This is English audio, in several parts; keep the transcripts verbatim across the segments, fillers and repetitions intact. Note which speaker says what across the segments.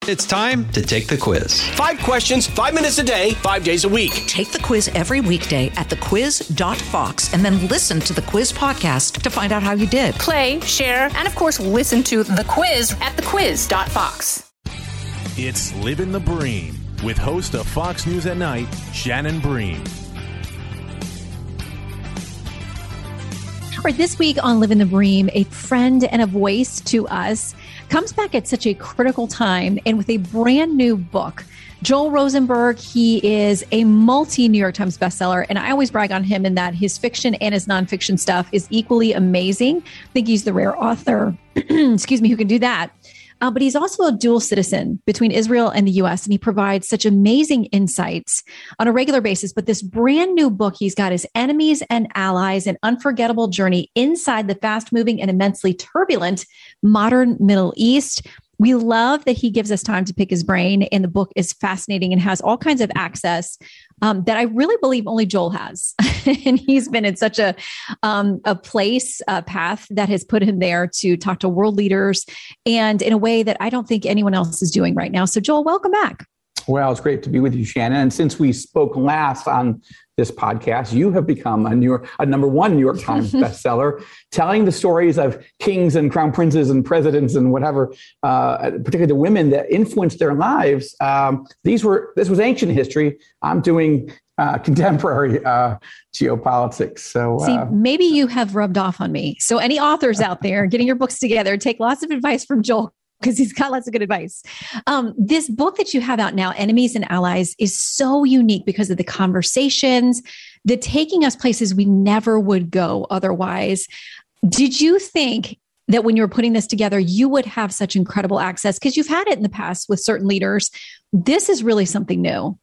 Speaker 1: It's time to take the quiz.
Speaker 2: Five questions, five minutes a day, five days a week.
Speaker 3: Take the quiz every weekday at the quiz dot fox and then listen to the quiz podcast to find out how you did.
Speaker 4: Play, share, and of course, listen to the quiz at the quiz dot fox.
Speaker 5: It's Living the Bream with host of Fox News at Night, Shannon Bream.
Speaker 6: All right, this week on Living the Bream, a friend and a voice to us comes back at such a critical time and with a brand new book. Joel Rosenberg, he is a multi-New York Times bestseller, and I always brag on him in that his fiction and his nonfiction stuff is equally amazing. I think he's the rare author, excuse me, who can do that. Uh, but he's also a dual citizen between Israel and the U S, and he provides such amazing insights on a regular basis. But this brand new book he's got is Enemies and Allies, an unforgettable journey inside the fast-moving and immensely turbulent modern Middle East. We love that he gives us time to pick his brain, and the book is fascinating and has all kinds of access um, that I really believe only Joel has. And he's been in such a um, a place, a path that has put him there to talk to world leaders, and in a way that I don't think anyone else is doing right now. So Joel, welcome back.
Speaker 7: Well, it's great to be with you, Shannon. And since we spoke last on this podcast, you have become a New York, a number one New York Times bestseller, telling the stories of kings and crown princes and presidents and whatever, uh, particularly the women that influenced their lives. Um, these were this was ancient history. I'm doing uh, contemporary uh, geopolitics. So uh,
Speaker 6: see, maybe you have rubbed off on me. So any authors out there getting your books together, take lots of advice from Joel, because he's got lots of good advice. Um, this book that you have out now, Enemies and Allies, is so unique because of the conversations, the taking us places we never would go otherwise. Did you think that when you were putting this together, you would have such incredible access? Because you've had it in the past with certain leaders. This is really something new.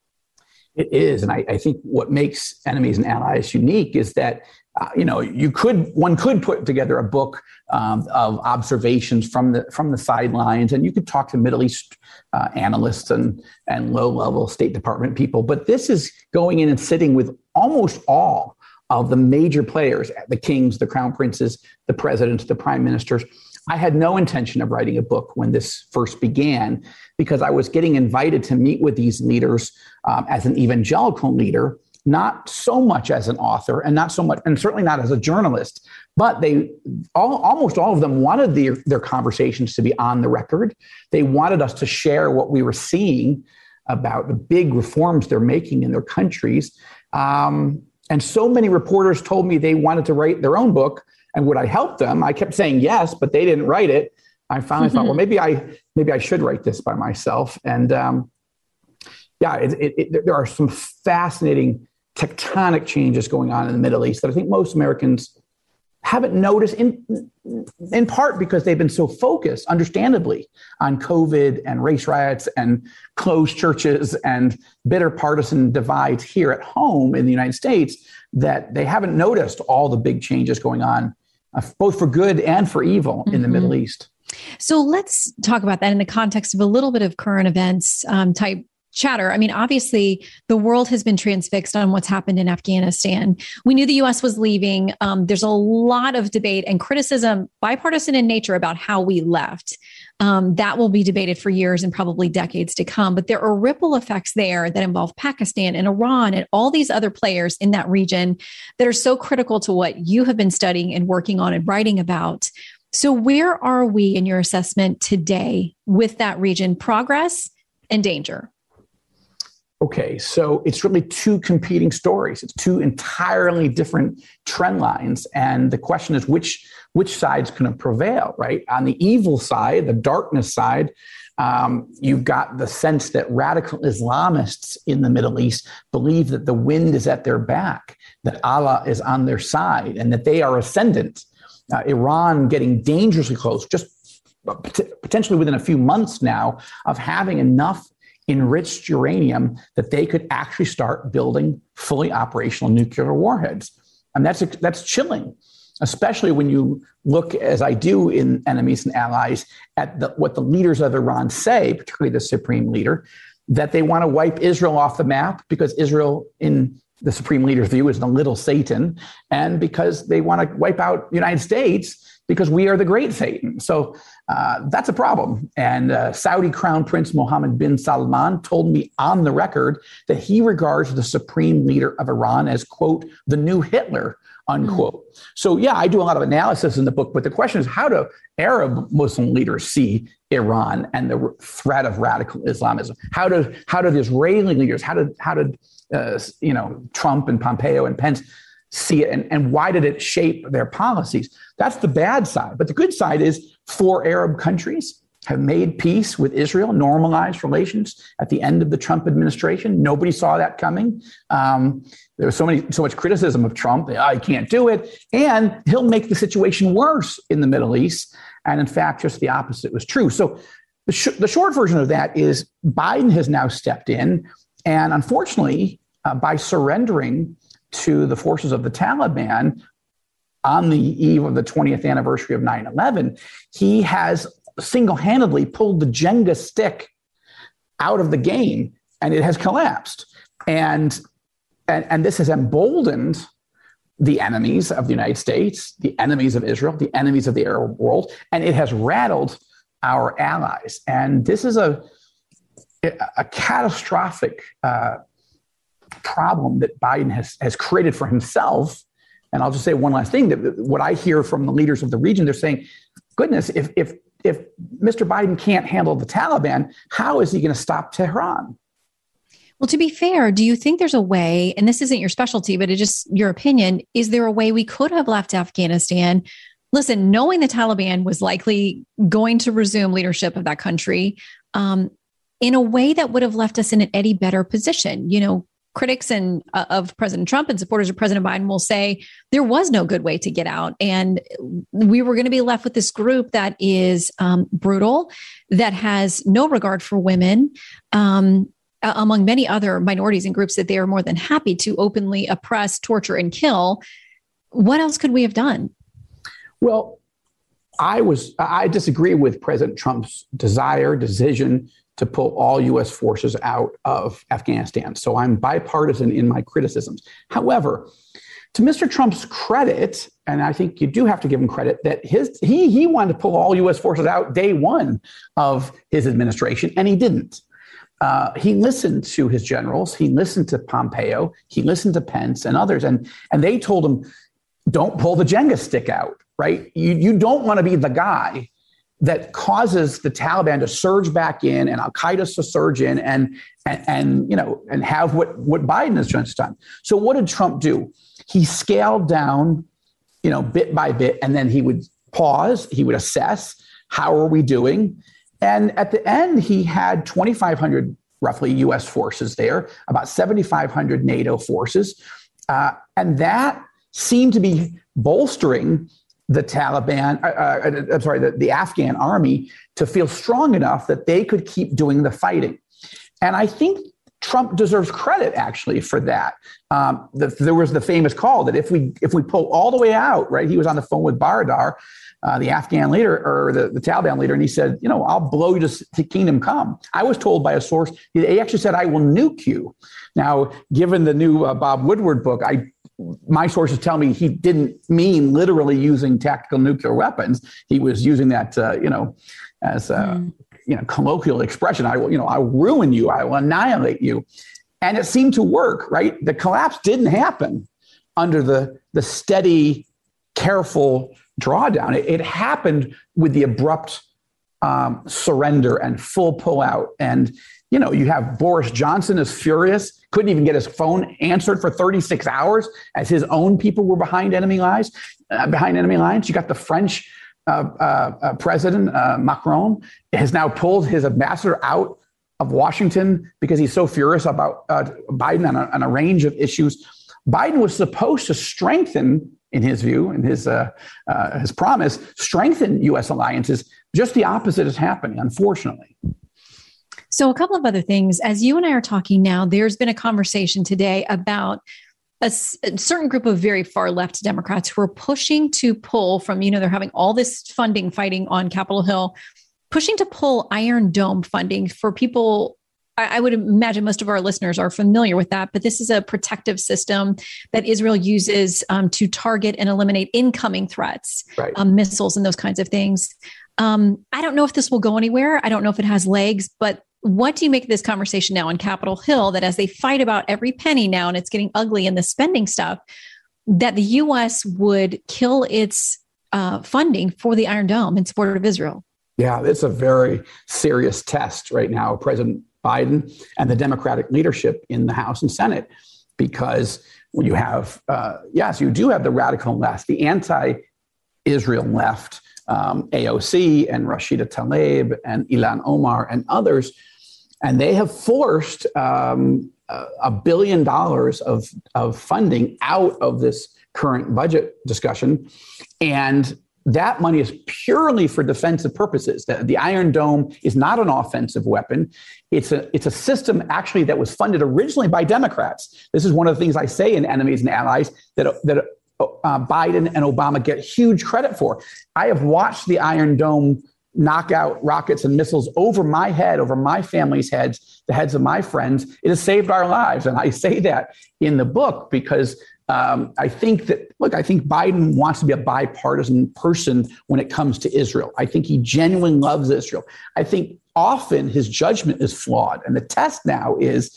Speaker 7: It is. And I, I think what makes Enemies and Allies unique is that Uh, you know, you could one could put together a book um, of observations from the from the sidelines, and you could talk to Middle East uh, analysts and and low level State Department people. But this is going in and sitting with almost all of the major players: the kings, the crown princes, the presidents, the prime ministers. I had no intention of writing a book when this first began, because I was getting invited to meet with these leaders um, as an evangelical leader. Not so much as an author, and not so much, and certainly not as a journalist, but they all, almost all of them wanted their, their conversations to be on the record. They wanted us to share what we were seeing about the big reforms they're making in their countries. Um, and so many reporters told me they wanted to write their own book, and would I help them? I kept saying yes, but they didn't write it. I finally mm-hmm. thought, well, maybe I maybe I should write this by myself. And um, yeah, it, it, it, there are some fascinating tectonic changes going on in the Middle East that I think most Americans haven't noticed, in in part because they've been so focused, understandably, on COVID and race riots and closed churches and bitter partisan divides here at home in the United States, that they haven't noticed all the big changes going on, uh, both for good and for evil mm-hmm. in the Middle East.
Speaker 6: So let's talk about that in the context of a little bit of current events um, type chatter. I mean, obviously, the world has been transfixed on what's happened in Afghanistan. We knew the U S was leaving. Um, there's a lot of debate and criticism, bipartisan in nature, about how we left. Um, that will be debated for years and probably decades to come. But there are ripple effects there that involve Pakistan and Iran and all these other players in that region that are so critical to what you have been studying and working on and writing about. So where are we in your assessment today with that region, progress and danger?
Speaker 7: Okay, so it's really two competing stories. It's two entirely different trend lines. And the question is, which which side's going to prevail, right? On the evil side, the darkness side, um, you've got the sense that radical Islamists in the Middle East believe that the wind is at their back, that Allah is on their side, and that they are ascendant. Uh, Iran getting dangerously close, just potentially within a few months now, of having enough enriched uranium that they could actually start building fully operational nuclear warheads. And that's that's chilling, especially when you look, as I do in Enemies and Allies, at the, what the leaders of Iran say, particularly the supreme leader, that they want to wipe Israel off the map because Israel, in the supreme leader's view, is the little Satan, and because they want to wipe out the United States because we are the great Satan. So Uh, that's a problem. And uh, Saudi Crown Prince Mohammed bin Salman told me on the record that he regards the supreme leader of Iran as, quote, the new Hitler, unquote. Mm. So, yeah, I do a lot of analysis in the book, but the question is, how do Arab Muslim leaders see Iran and the threat of radical Islamism? How do how do the Israeli leaders, how did how did uh, you know Trump and Pompeo and Pence see it, and, and why did it shape their policies? That's the bad side. But the good side is four Arab countries have made peace with Israel, normalized relations at the end of the Trump administration. Nobody saw that coming. Um, there was so many, so much criticism of Trump. Oh, he can't do it. And he'll make the situation worse in the Middle East. And in fact, just the opposite was true. So the, sh- the short version of that is Biden has now stepped in. And unfortunately, uh, by surrendering to the forces of the Taliban on the eve of the twentieth anniversary of nine eleven, he has single-handedly pulled the Jenga stick out of the game, and it has collapsed. And, and, and this has emboldened the enemies of the United States, the enemies of Israel, the enemies of the Arab world, and it has rattled our allies. And this is a, a catastrophic uh, problem that Biden has, has created for himself. And I'll just say one last thing, that what I hear from the leaders of the region, they're saying, goodness, if if if Mister Biden can't handle the Taliban, how is he going to stop Tehran?
Speaker 6: Well, to be fair, do you think there's a way, and this isn't your specialty, but it's just your opinion, is there a way we could have left Afghanistan? Listen, knowing the Taliban was likely going to resume leadership of that country um, in a way that would have left us in an any better position. You know, critics and uh, of President Trump and supporters of President Biden will say there was no good way to get out. And we were going to be left with this group that is um, brutal, that has no regard for women, um, among many other minorities and groups that they are more than happy to openly oppress, torture, and kill. What else could we have done?
Speaker 7: Well, I was I disagree with President Trump's desire, decision to pull all U S forces out of Afghanistan. So I'm bipartisan in my criticisms. However, to Mister Trump's credit, and I think you do have to give him credit, that his he he wanted to pull all U S forces out day one of his administration, and he didn't. Uh, he listened to his generals. He listened to Pompeo. He listened to Pence and others, and and they told him, don't pull the Jenga stick out, right? You you don't want to be the guy that causes the Taliban to surge back in and Al-Qaeda to surge in and, and, and you know, and have what, what Biden has just done. So what did Trump do? He scaled down, you know, bit by bit, and then he would pause, he would assess, how are we doing? And at the end, he had twenty-five hundred roughly U S forces there, about seventy-five hundred NATO forces. Uh, and that seemed to be bolstering the Taliban, uh, uh, I'm sorry, the, the Afghan army to feel strong enough that they could keep doing the fighting. And I think Trump deserves credit, actually, for that. Um, the, there was the famous call that if we if we pull all the way out, right, he was on the phone with Baradar, uh, the Afghan leader, or the, the Taliban leader, and he said, you know, I'll blow you to, to kingdom come. I was told by a source, he actually said, I will nuke you. Now, given the new uh, Bob Woodward book, I my sources tell me he didn't mean literally using tactical nuclear weapons. He was using that, uh, you know, as a mm. you know colloquial expression. I will, you know, I will ruin you. I will annihilate you. And it seemed to work, right? The collapse didn't happen under the the steady, careful drawdown. It, it happened with the abrupt um, surrender and full pullout. And you know, you have Boris Johnson is furious, couldn't even get his phone answered for thirty-six hours as his own people were behind enemy lines. Uh, behind enemy lines, you got the French uh, uh, uh, president, uh, Macron, has now pulled his ambassador out of Washington because he's so furious about uh, Biden on a, on a range of issues. Biden was supposed to strengthen, in his view, in his uh, uh, his promise, strengthen U S alliances. Just the opposite is happening, unfortunately.
Speaker 6: So a couple of other things. As you and I are talking now, there's been a conversation today about a, a certain group of very far left Democrats who are pushing to pull from, you know, they're having all this funding fighting on Capitol Hill, pushing to pull Iron Dome funding for people. I, I would imagine most of our listeners are familiar with that, but this is a protective system that Israel uses um, to target and eliminate incoming threats, right. um, missiles and those kinds of things. Um, I don't know if this will go anywhere. I don't know if it has legs, but what do you make of this conversation now on Capitol Hill that as they fight about every penny now and it's getting ugly in the spending stuff, that the U S would kill its uh, funding for the Iron Dome in support of Israel?
Speaker 7: Yeah, it's a very serious test right now, President Biden and the Democratic leadership in the House and Senate, because when you have, uh, yes, you do have the radical left, the anti-Israel left, um, A O C and Rashida Tlaib and Ilhan Omar and others, and they have forced um, a, a billion dollars of, of funding out of this current budget discussion. And that money is purely for defensive purposes. The, the Iron Dome is not an offensive weapon. It's a, it's a system actually that was funded originally by Democrats. This is one of the things I say in Enemies and Allies that, that uh, Biden and Obama get huge credit for. I have watched the Iron Dome knock out rockets and missiles over my head, over my family's heads, the heads of my friends. It has saved our lives. And I say that in the book because Um, I think that, look, I think Biden wants to be a bipartisan person when it comes to Israel. I think he genuinely loves Israel. I think often his judgment is flawed. And the test now is,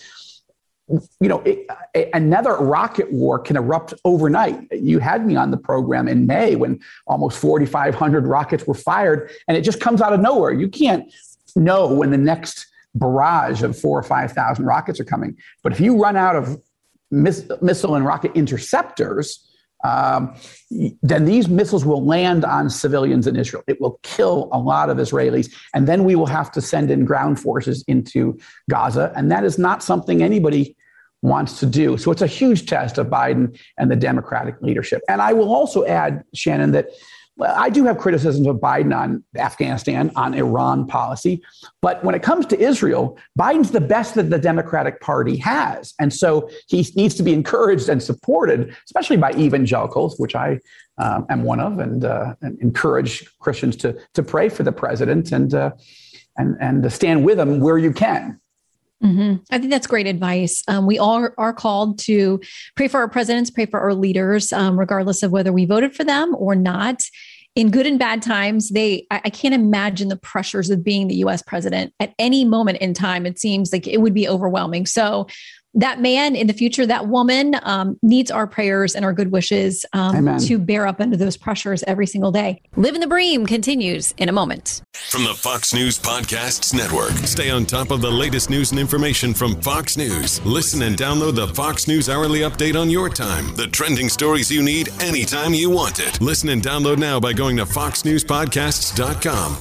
Speaker 7: you know, it, a, another rocket war can erupt overnight. You had me on the program in May when almost forty-five hundred rockets were fired, and it just comes out of nowhere. You can't know when the next barrage of four or five thousand rockets are coming. But if you run out of Miss, missile and rocket interceptors, um, then these missiles will land on civilians in Israel. It will kill a lot of Israelis. And then we will have to send in ground forces into Gaza. And that is not something anybody wants to do. So it's a huge test of Biden and the Democratic leadership. And I will also add, Shannon, that well, I do have criticisms of Biden on Afghanistan, on Iran policy. But when it comes to Israel, Biden's the best that the Democratic Party has. And so he needs to be encouraged and supported, especially by evangelicals, which I um, am one of, and, uh, and encourage Christians to, to pray for the president and, uh, and, and to stand with him where you can.
Speaker 6: Mm-hmm. I think that's great advice. Um, we all are called to pray for our presidents, pray for our leaders, um, regardless of whether we voted for them or not. In good and bad times, they I, I can't imagine the pressures of being the U S president at any moment in time. It seems like it would be overwhelming. So that man in the future, that woman um, needs our prayers and our good wishes um, to bear up under those pressures every single day.
Speaker 3: Living the Bream continues in a moment.
Speaker 8: From the Fox News Podcasts Network. Stay on top of the latest news and information from Fox News. Listen and download the Fox News Hourly Update on your time. The trending stories you need anytime you want it. Listen and download now by going to fox news podcasts dot com.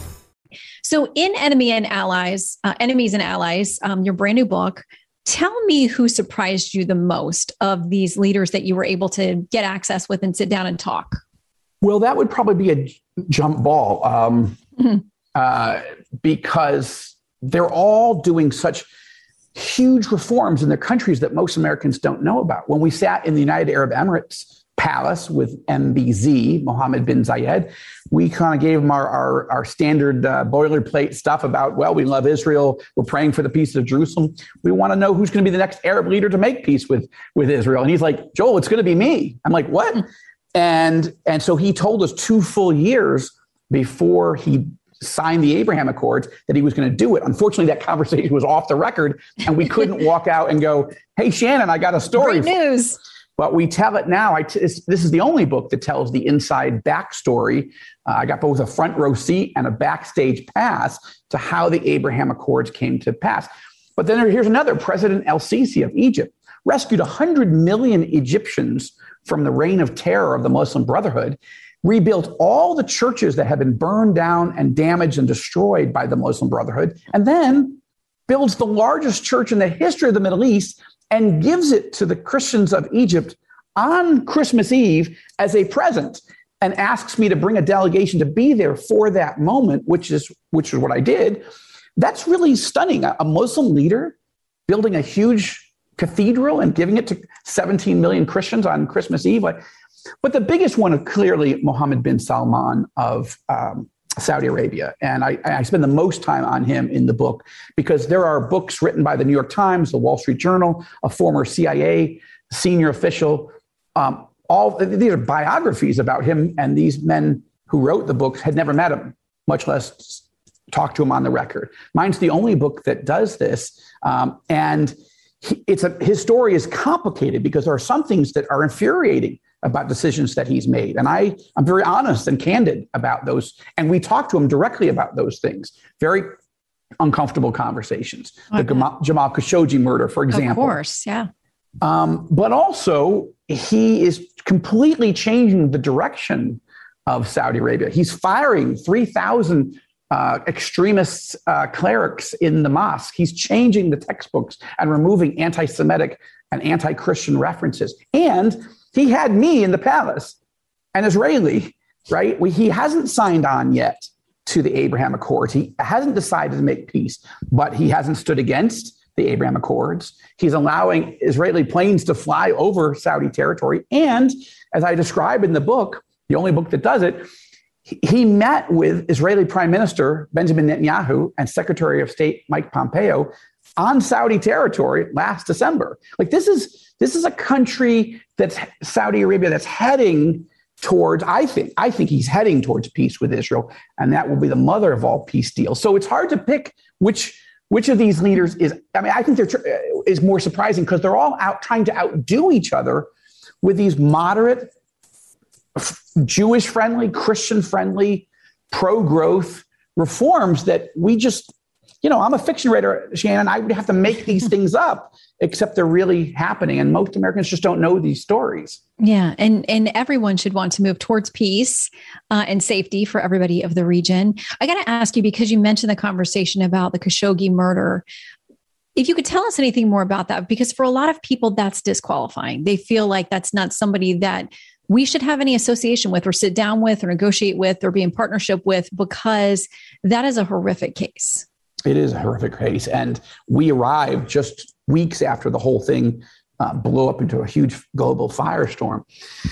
Speaker 6: So in Enemy and Allies, uh, Enemies and Allies, um, your brand new book, tell me who surprised you the most of these leaders that you were able to get access with and sit down and talk.
Speaker 7: Well, that would probably be a jump ball um, mm-hmm. uh, because they're all doing such huge reforms in their countries that most Americans don't know about. When we sat in the United Arab Emirates palace with M B Z, Mohammed bin Zayed, we kind of gave him our, our, our standard uh, boilerplate stuff about, well, we love Israel. We're praying for the peace of Jerusalem. We want to know who's going to be the next Arab leader to make peace with, with Israel. And he's like, Joel, it's going to be me. I'm like, what? And, and so he told us two full years before he signed the Abraham Accords that he was going to do it. Unfortunately, that conversation was off the record and we couldn't walk out and go, hey, Shannon, I got a story.
Speaker 6: Great news.
Speaker 7: But we tell it now. I t- this is the only book that tells the inside backstory. Uh, I got both a front row seat and a backstage pass to how the Abraham Accords came to pass. But then here's another. President El-Sisi of Egypt rescued one hundred million Egyptians from the reign of terror of the Muslim Brotherhood, rebuilt all the churches that had been burned down and damaged and destroyed by the Muslim Brotherhood, and then builds the largest church in the history of the Middle East and gives it to the Christians of Egypt on Christmas Eve as a present and asks me to bring a delegation to be there for that moment, which is which is what I did. That's really stunning. A Muslim leader building a huge cathedral and giving it to seventeen million Christians on Christmas Eve. But the biggest one is clearly Mohammed bin Salman of um, Saudi Arabia. And I, I spend the most time on him in the book because there are books written by the New York Times, the Wall Street Journal, a former C I A senior official. Um, all these are biographies about him. And these men who wrote the books had never met him. much less talk to him on the record. Mine's the only book that does this. Um, and he, it's a, his story is complicated because there are some things that are infuriating about decisions that he's made. And I, I'm very honest and candid about those. And we talk to him directly about those things. Very uncomfortable conversations. Okay. The Jamal, Jamal Khashoggi murder, for example.
Speaker 6: Of course, yeah.
Speaker 7: Um, but also, he is completely changing the direction of Saudi Arabia. He's firing three thousand uh, extremist uh, clerics in the mosque. He's changing the textbooks and removing anti-Semitic and anti-Christian references. And he had me in the palace, an Israeli, right? We, he hasn't signed on yet to the Abraham Accords. He hasn't decided to make peace, but he hasn't stood against the Abraham Accords. He's allowing Israeli planes to fly over Saudi territory. And as I describe in the book, the only book that does it, he met with Israeli Prime Minister Benjamin Netanyahu and Secretary of State Mike Pompeo on Saudi territory last December. Like this is this is a country that's Saudi Arabia that's heading towards, I think, I think he's heading towards peace with Israel, and that will be the mother of all peace deals. So it's hard to pick which which of these leaders is, I mean, I think they're is more surprising because they're all out trying to outdo each other with these moderate, Jewish-friendly, Christian-friendly, pro-growth reforms that we just, you know, I'm a fiction writer, Shannon. I would have to make these things up, except they're really happening. And most Americans just don't know these stories.
Speaker 6: Yeah. And, and everyone should want to move towards peace uh, and safety for everybody of the region. I got to ask you, because you mentioned the conversation about the Khashoggi murder, if you could tell us anything more about that, because for a lot of people, that's disqualifying. They feel like that's not somebody that we should have any association with or sit down with or negotiate with or be in partnership with, because that is a horrific case.
Speaker 7: It is a horrific case. And we arrived just weeks after the whole thing uh, blew up into a huge global firestorm.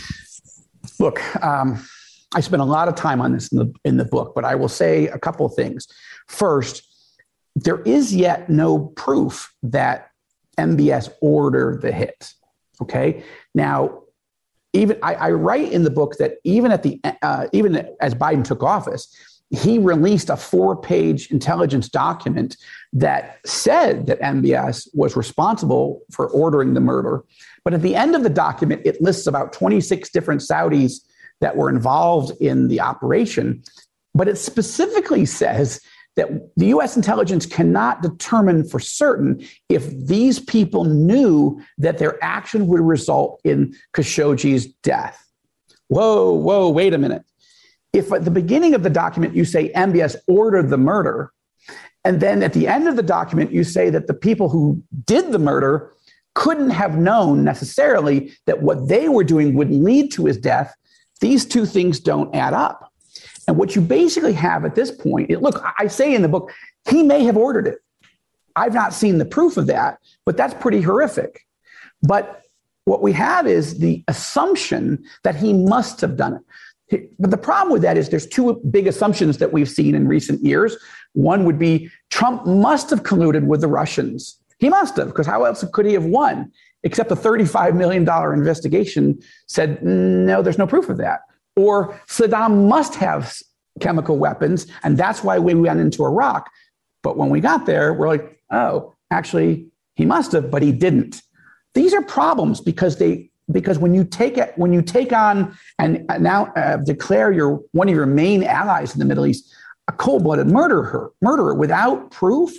Speaker 7: Look, um, I spent a lot of time on this in the, in the book, but I will say a couple of things. First, there is yet no proof that M B S ordered the hit. Okay. Now, even I, I write in the book that even at the uh, even as Biden took office, he released a four-page intelligence document that said that M B S was responsible for ordering the murder. But at the end of the document, it lists about twenty-six different Saudis that were involved in the operation. But it specifically says that the U S intelligence cannot determine for certain if these people knew that their action would result in Khashoggi's death. Whoa, whoa, wait a minute. If at the beginning of the document you say M B S ordered the murder, and then at the end of the document you say that the people who did the murder couldn't have known necessarily that what they were doing would lead to his death, these two things don't add up. And what you basically have at this point, it, look, I say in the book, he may have ordered it. I've not seen the proof of that, but that's pretty horrific. But what we have is the assumption that he must have done it. But the problem with that is there's two big assumptions that we've seen in recent years. One would be Trump must have colluded with the Russians. He must have, because how else could he have won? Except a thirty-five million dollars investigation said, no, there's no proof of that. Or Saddam must have chemical weapons, and that's why we went into Iraq. But when we got there, we're like, oh, actually, he must have, but he didn't. These are problems because they because when you take it, when you take on and now uh, declare your one of your main allies in the Middle East a cold-blooded murderer, murderer without proof,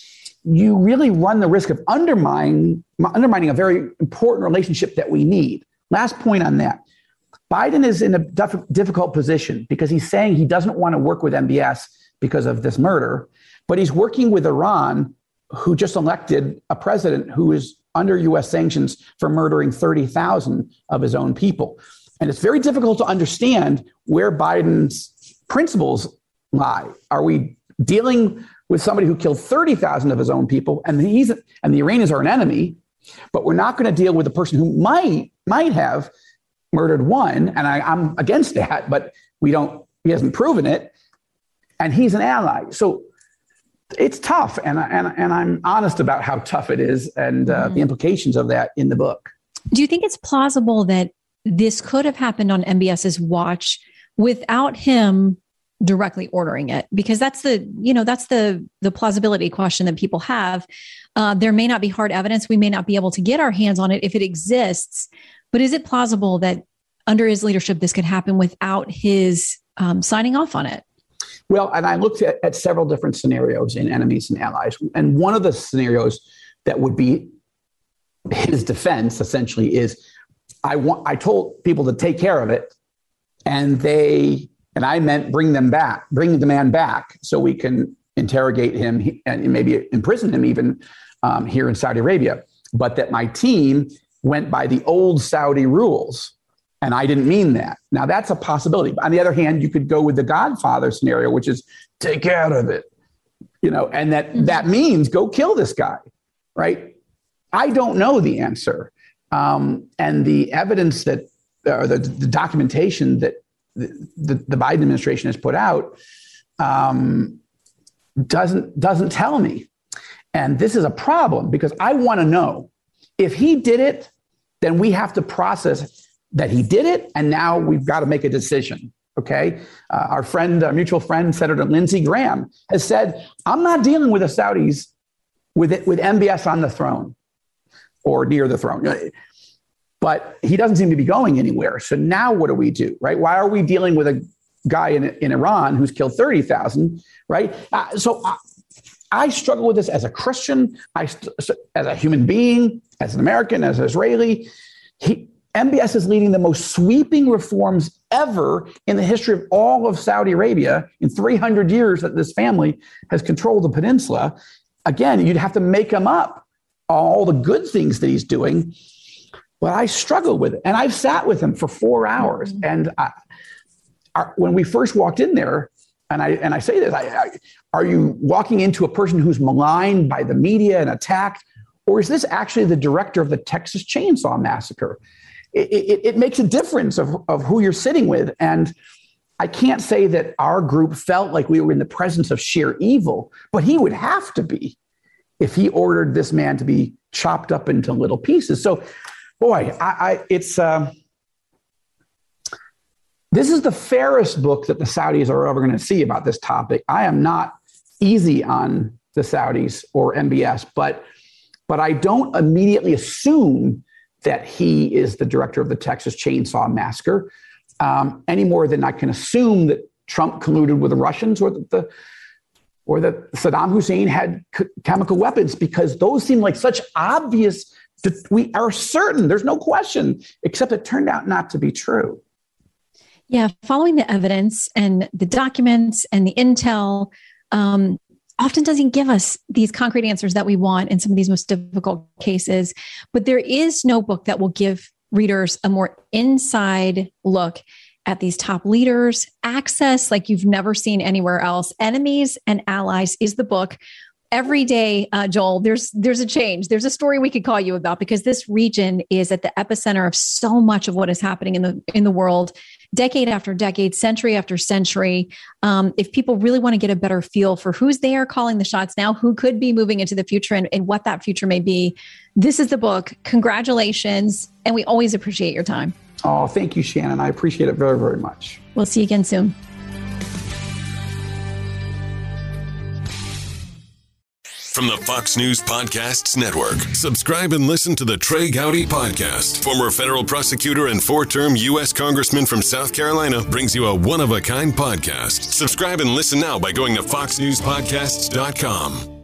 Speaker 7: you really run the risk of undermining undermining a very important relationship that we need. Last point on that. Biden is in a diff- difficult position because he's saying he doesn't want to work with M B S because of this murder, but he's working with Iran, who just elected a president who is under U S sanctions for murdering thirty thousand of his own people. And it's very difficult to understand where Biden's principles lie. Are we dealing with somebody who killed thirty thousand of his own people, and he's and the Iranians are an enemy, but we're not going to deal with a person who might might have murdered one, and I, I'm against that, but we don't, he hasn't proven it, and he's an ally. So it's tough, and, and, and I'm honest about how tough it is and uh, mm-hmm. the implications of that in the book.
Speaker 6: Do you think it's plausible that this could have happened on MBS's watch without him directly ordering it? Because that's the, you know, that's the the plausibility question that people have. Uh, there may not be hard evidence. We may not be able to get our hands on it if it exists. But is it plausible that under his leadership, this could happen without his um, signing off on it?
Speaker 7: Well, and I looked at, at several different scenarios in enemies and allies. And one of the scenarios that would be his defense, essentially, is I want, I told people to take care of it. And they, and I meant bring them back, bring the man back so we can interrogate him and maybe imprison him even um, here in Saudi Arabia. But that my team went by the old Saudi rules. And I didn't mean that. Now, that's a possibility. On the other hand, you could go with the Godfather scenario, which is take care of it, you know, and that that means go kill this guy, right? I don't know the answer. Um, and the evidence that, or the, the documentation that the, the, the Biden administration has put out um, doesn't, doesn't tell me. And this is a problem because I want to know if he did it, then we have to process that he did it, and now we've got to make a decision, okay? Uh, our friend, our mutual friend, Senator Lindsey Graham, has said, I'm not dealing with the Saudis with it, with M B S on the throne or near the throne. But he doesn't seem to be going anywhere. So now what do we do, right? Why are we dealing with a guy in, in Iran who's killed thirty thousand, right? Uh, so I, I struggle with this as a Christian, I, as a human being, as an American, as an Israeli. He, M B S is leading the most sweeping reforms ever in the history of all of Saudi Arabia in three hundred years that this family has controlled the peninsula. Again, you'd have to make him up all the good things that he's doing. But I struggle with it. And I've sat with him for four hours. Mm-hmm. And I, I, when we first walked in there, and I and I say this, I, I, are you walking into a person who's maligned by the media and attacked? Or is this actually the director of the Texas Chainsaw Massacre? It, it, it makes a difference of, of who you're sitting with. And I can't say that our group felt like we were in the presence of sheer evil, but he would have to be if he ordered this man to be chopped up into little pieces. So, boy, I, I it's uh, this is the fairest book that the Saudis are ever going to see about this topic. I am not easy on the Saudis or M B S, but but I don't immediately assume that he is the director of the Texas Chainsaw Massacre, um, any more than I can assume that Trump colluded with the Russians or that the or that Saddam Hussein had c- chemical weapons, because those seem like such obvious. We are certain, there's no question, except it turned out not to be true.
Speaker 6: Yeah, following the evidence and the documents and the intel um, often doesn't give us these concrete answers that we want in some of these most difficult cases. But there is no book that will give readers a more inside look at these top leaders, access like you've never seen anywhere else. Enemies and Allies is the book. Every day, uh, Joel, there's there's a change. There's a story we could call you about, because this region is at the epicenter of so much of what is happening in the in the world, decade after decade, century after century. Um, if people really want to get a better feel for who's there calling the shots now, who could be moving into the future, and, and what that future may be, this is the book. Congratulations. And we always appreciate your time.
Speaker 7: Oh, thank you, Shannon. I appreciate it very, very much.
Speaker 6: We'll see you again soon.
Speaker 8: From the Fox News Podcasts Network, subscribe and listen to the Trey Gowdy Podcast. Former federal prosecutor and four-term U S Congressman from South Carolina brings you a one-of-a-kind podcast. Subscribe and listen now by going to fox news podcasts dot com.